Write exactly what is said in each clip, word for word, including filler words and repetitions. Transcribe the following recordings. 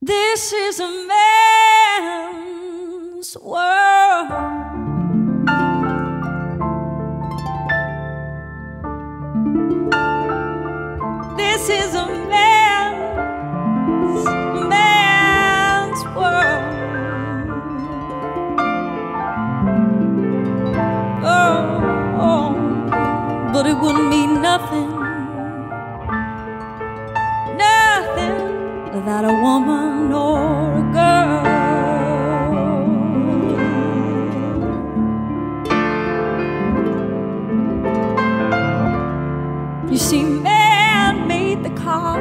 This is a man's world. This is a man's, man's world. Oh, oh, but it wouldn't mean nothing, nothing without a woman or a girl. You see, man made the car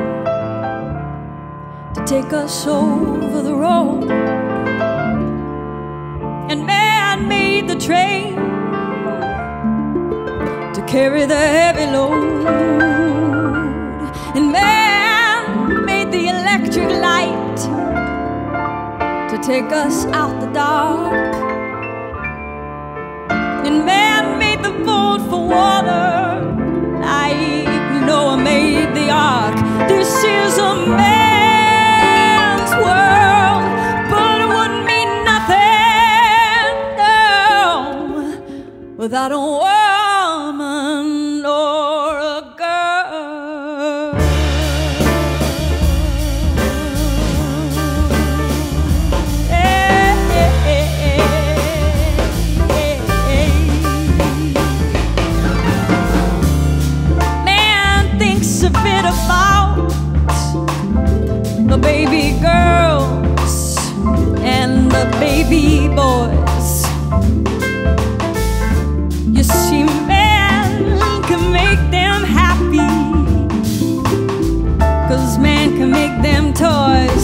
to take us over the road, and man made the train to carry the heavy load, and man made the electric light to take us out the dark, and man made the boat for water like Noah made the ark. This is a man's world, but it wouldn't mean nothing, no, without a woman or a girl. Hey, hey, hey, hey, hey. Man thinks a bit about the baby girls and the baby boys. You see, man can make them happy, 'cause man can make them toys.